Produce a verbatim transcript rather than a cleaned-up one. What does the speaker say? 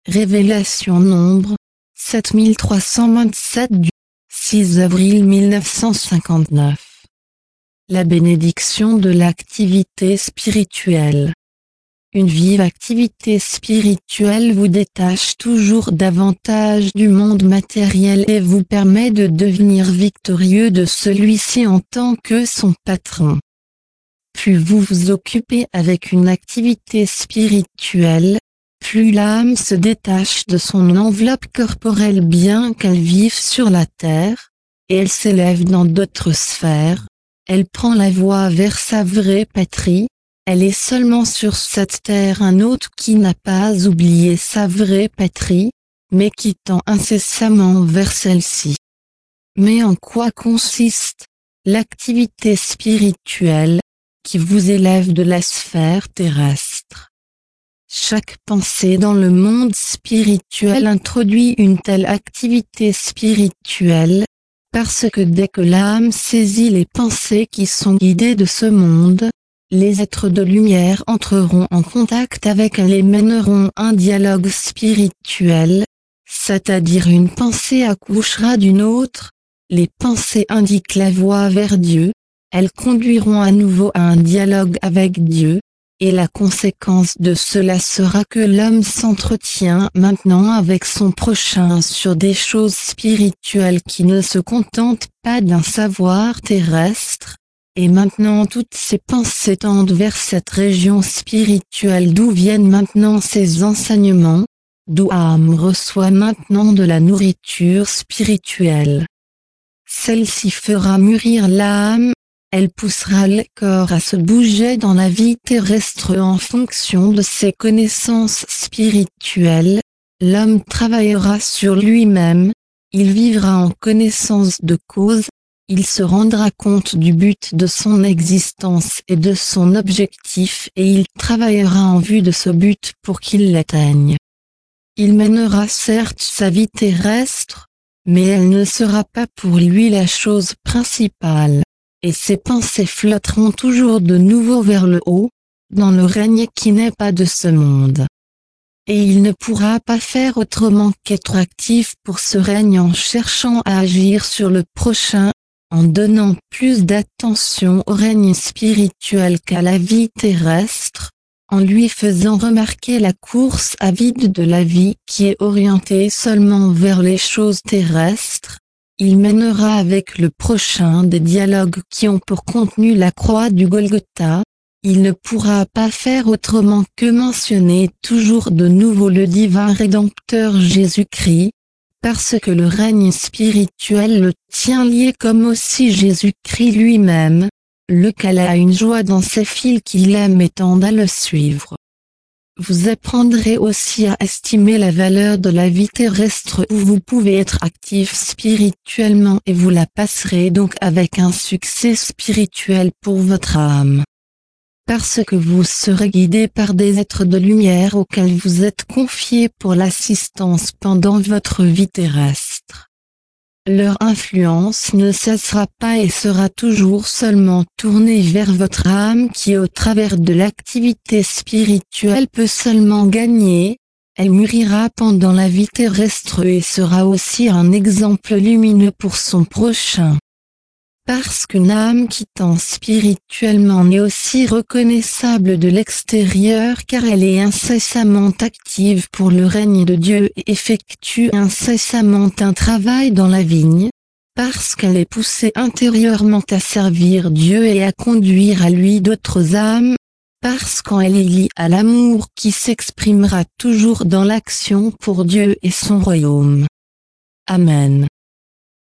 Révélation Nombre, sept mille trois cent vingt-sept du six avril mille neuf cent cinquante-neuf. La bénédiction de l'activité spirituelle. Une vive activité spirituelle vous détache toujours davantage du monde matériel et vous permet de devenir victorieux de celui-ci en tant que son patron. Plus vous vous occupez avec une activité spirituelle, plus l'âme se détache de son enveloppe corporelle bien qu'elle vive sur la terre, et elle s'élève dans d'autres sphères, elle prend la voie vers sa vraie patrie, elle est seulement sur cette terre un hôte qui n'a pas oublié sa vraie patrie, mais qui tend incessamment vers celle-ci. Mais en quoi consiste l'activité spirituelle qui vous élève de la sphère terrestre? Chaque pensée dans le monde spirituel introduit une telle activité spirituelle, parce que dès que l'âme saisit les pensées qui sont guidées de ce monde, les êtres de lumière entreront en contact avec elle et mèneront un dialogue spirituel, c'est-à-dire une pensée accouchera d'une autre, les pensées indiquent la voie vers Dieu, elles conduiront à nouveau à un dialogue avec Dieu, et la conséquence de cela sera que l'homme s'entretient maintenant avec son prochain sur des choses spirituelles qui ne se contentent pas d'un savoir terrestre, et maintenant toutes ces pensées tendent vers cette région spirituelle d'où viennent maintenant ces enseignements, d'où l'âme reçoit maintenant de la nourriture spirituelle. Celle-ci fera mûrir l'âme, elle poussera le corps à se bouger dans la vie terrestre en fonction de ses connaissances spirituelles, l'homme travaillera sur lui-même, il vivra en connaissance de cause, il se rendra compte du but de son existence et de son objectif et il travaillera en vue de ce but pour qu'il l'atteigne. Il mènera certes sa vie terrestre, mais elle ne sera pas pour lui la chose principale. Et ses pensées flotteront toujours de nouveau vers le haut, dans le règne qui n'est pas de ce monde. Et il ne pourra pas faire autrement qu'être actif pour ce règne en cherchant à agir sur le prochain, en donnant plus d'attention au règne spirituel qu'à la vie terrestre, en lui faisant remarquer la course avide de la vie qui est orientée seulement vers les choses terrestres. Il mènera avec le prochain des dialogues qui ont pour contenu la croix du Golgotha, il ne pourra pas faire autrement que mentionner toujours de nouveau le divin Rédempteur Jésus-Christ, parce que le règne spirituel le tient lié comme aussi Jésus-Christ lui-même, lequel a une joie dans ses fils qu'il aime et tend à le suivre. Vous apprendrez aussi à estimer la valeur de la vie terrestre où vous pouvez être actif spirituellement et vous la passerez donc avec un succès spirituel pour votre âme. Parce que vous serez guidé par des êtres de lumière auxquels vous êtes confiés pour l'assistance pendant votre vie terrestre. Leur influence ne cessera pas et sera toujours seulement tournée vers votre âme qui au travers de l'activité spirituelle peut seulement gagner, elle mûrira pendant la vie terrestre et sera aussi un exemple lumineux pour son prochain. Parce qu'une âme qui tend spirituellement est aussi reconnaissable de l'extérieur car elle est incessamment active pour le règne de Dieu et effectue incessamment un travail dans la vigne, parce qu'elle est poussée intérieurement à servir Dieu et à conduire à lui d'autres âmes, parce qu'elle est liée à l'amour qui s'exprimera toujours dans l'action pour Dieu et son royaume. Amen.